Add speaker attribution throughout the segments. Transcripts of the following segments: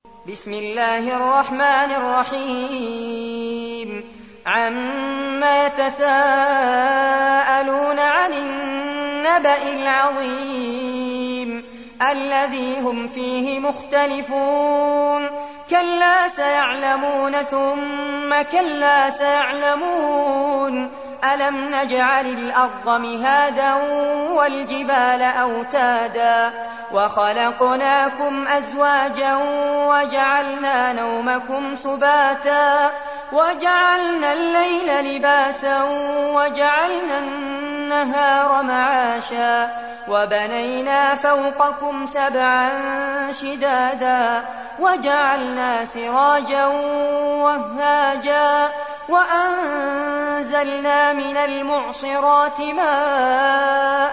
Speaker 1: بسم الله الرحمن الرحيم عما يتساءلون عن النبأ العظيم الذي هم فيه مختلفون كلا سيعلمون ثم كلا سيعلمون ألم نجعل الأرض مهادا والجبال أوتادا وخلقناكم أزواجا وجعلنا نومكم سباتا وجعلنا الليل لباسا وجعلنا النهار معاشا وبنينا فوقكم سبعا شدادا وجعلنا سراجا وهاجا وأنزلنا من المعصرات ماء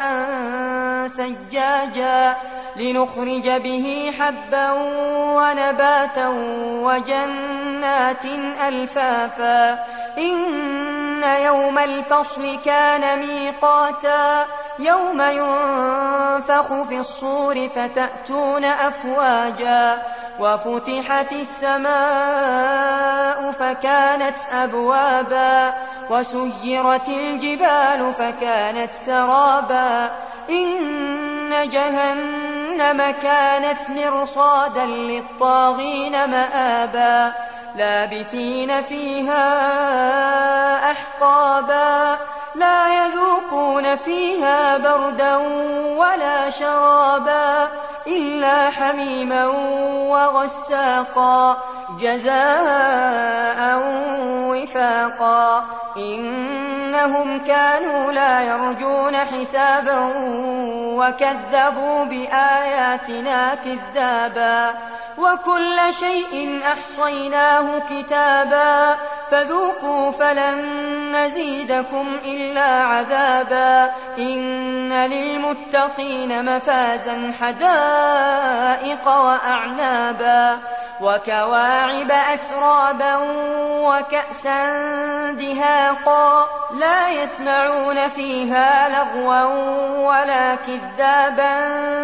Speaker 1: ثجاجا لنخرج به حبا ونباتا وجنات ألفافا إن يوم الفصل كان ميقاتا يوم ينفخ في الصور فتأتون أفواجا وفتحت السماء فكانت أبوابا وسيرت الجبال فكانت سرابا إن جهنم كانت مرصادا للطاغين مآبا لابثين فيها أحقابا لا يذوقون فيها بردا ولا شرابا إلا حميما وغساقا جزاء وفاقا إنهم كانوا لا يرجون حسابا وكذبوا بآياتنا كذابا وكل شيء أحصيناه كتابا فذوقوا فلن نزيدكم إلا عذابا إن للمتقين مفازا حدائق وأعنابا وكواعب أترابا وكأسا دهاقا لا يسمعون فيها لغوا ولا كذابا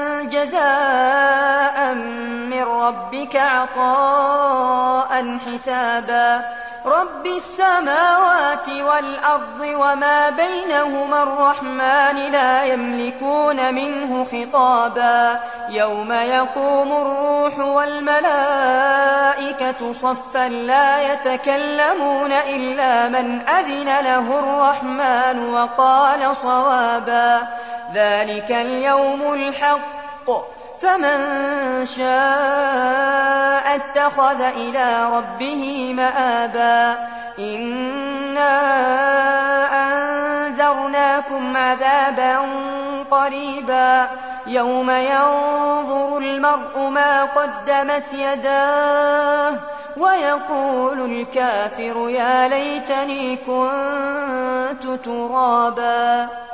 Speaker 1: جزاء من ربك عطاء حسابا رب السماوات والأرض وما بينهما الرحمن لا يملكون منه خطابا يوم يقوم الروح والملائكة صفا لا يتكلمون إلا من أذن له الرحمن وقال صوابا ذلك اليوم الحق فمن شاء اتخذ إلى ربه مآبا إنا أنذرناكم عذابا قريبا يوم ينظر المرء ما قدمت يداه ويقول الكافر يا ليتني كنت ترابا